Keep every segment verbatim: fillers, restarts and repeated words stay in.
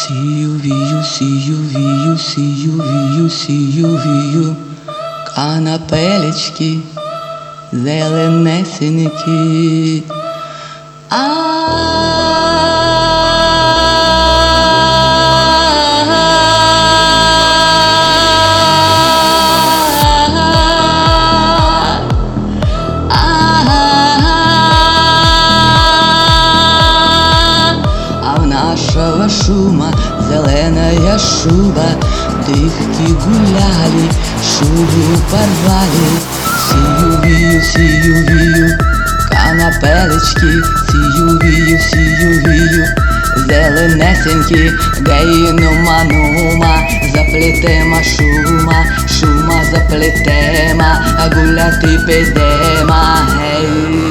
Сію, вію, сію, вію, сію, вію, сію, вію, канапелечки, зеленесенькі. Нашего шума зеленая шуба, дыхки гуляли, шубу порвали. Сию, вию, сию, вию, канапелечки, сию, вию, сию, вию, зеленесенькі. Гей, нума, нума, заплетема шума, шума заплетема, гуляти підема, гей.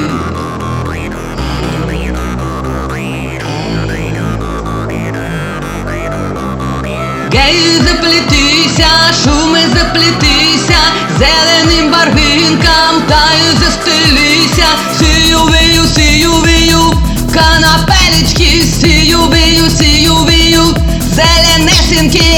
Гей, заплетися, шуми заплетися, зеленим барвінкам таю застелися. Сію, вію, сію, вію, канапелечки, сію, вію, сію, вію, зеленесенькі.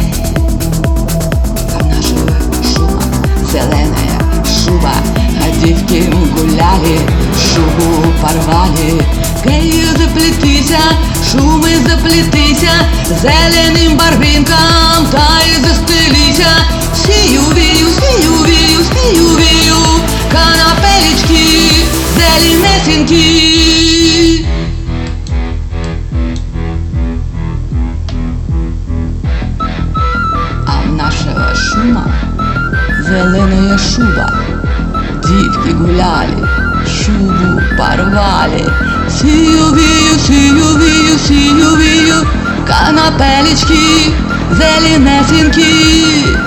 А нашего шума зеленая шуба, а девки гуляли, шубу порвали. Гей, заплетися, шуми заплетися, зеленим барвінкам та й застелися. Сію, вію, сію, вію, сію, вію, канапелечки, зеленесенькі. А нашего шума зеленая шуба, девки гуляли, шубу порвали. Сію, вію, сію, вію, сію, вію, канапелечки, зеленесенькі.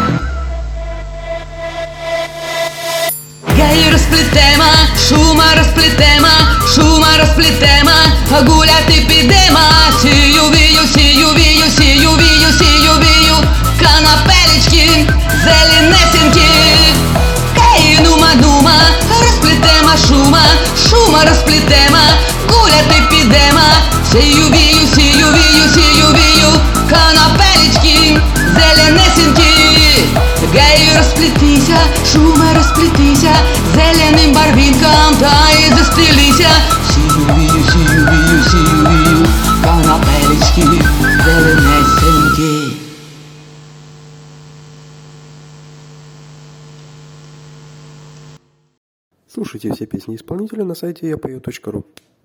Гей, розплетема, шума розплетема, шума розплетема, гуляти підема. Сію, вію, сію, вію, сію, вію, сію, вію, канапелечки, зеленесенькі. Гей, нума, нума, розплетема шума, шума розплетема, гуляти підема. Сію, вію, сію, вію, сію, вію, канапелечки, зеленесенькі. Гей, розплетися, шума розплетися, зеленим барвінкам та й застелися. Сію, вію, сію, вію, сію, вію, канапелечки, зеленесенькі. Слушайте все песни исполнителя на сайте я пою точка ру.